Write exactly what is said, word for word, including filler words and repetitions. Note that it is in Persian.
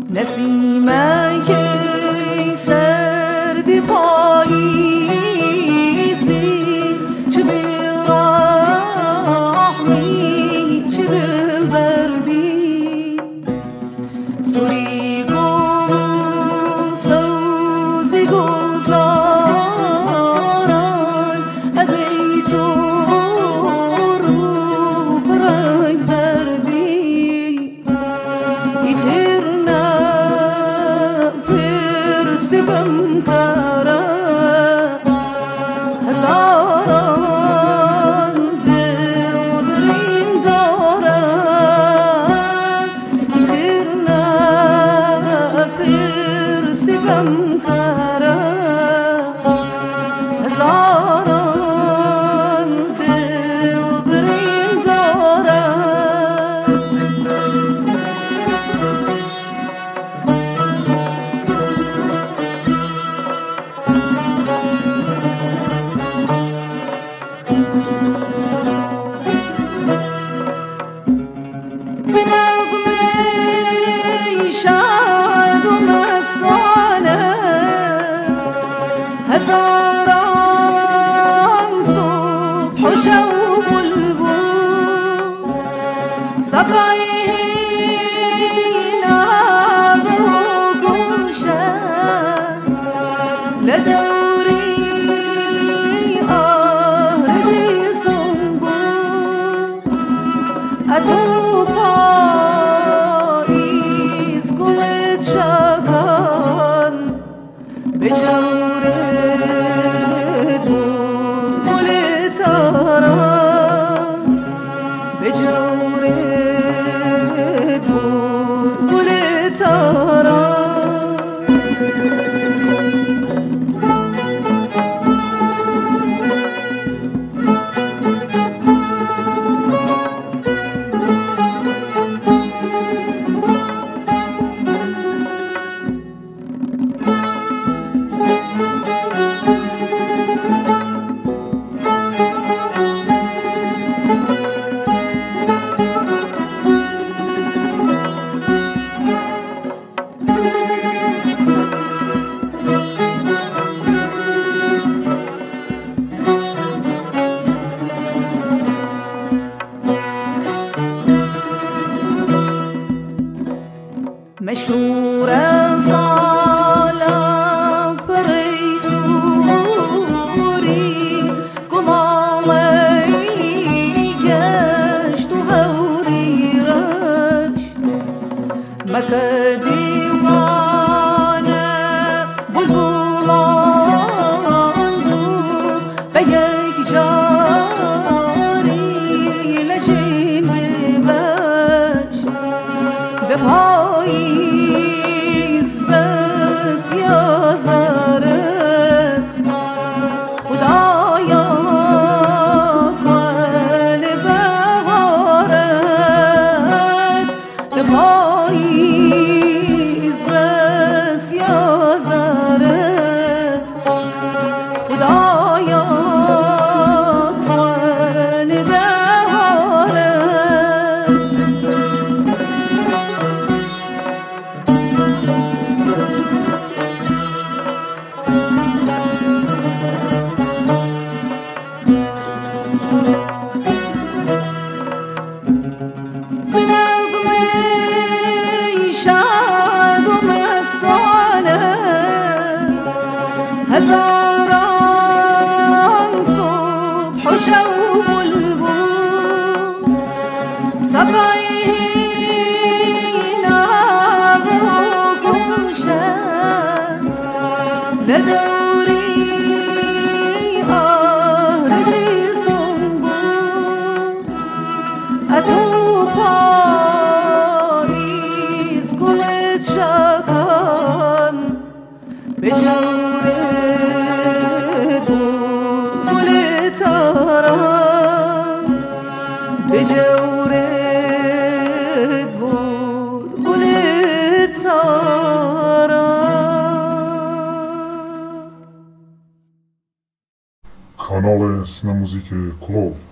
نسیمه که سرد پاییزی چه بیرحمی چه دل بردی سوری گل سوزی گلزاران ابی تو رو برنگ زردی ایترنا پرسبم کارا هزاران دل برین دارم ایترنا پرسبم کارا هزاران دل برین دارم به نغمه شاد و مستانه هزاران صبح و شب و بلبل صفای نغمه و گلشن لدوری آرزی سنبل اتو پاییز گلت شکن به جورت گلت آرام به جورت گلت آرام مشهور سالم پریسوری گلالی گشت و هوری رش مکه دیوانه بلبلان تو به یک جاری لجین ببش به پاییز بس یازارت خدایا کن بهارت به پاییز بس یازارت خدایا کن بهارت به نغمه شاد و مستانه هزاران صبح و شب و بلبل صفای نغمه و گلشن لدوری آرزی سنبل اتو پاییز گلت شکن به جورت گلت آرام به جورت گلت آرام کانال سینه موزیک کلوب.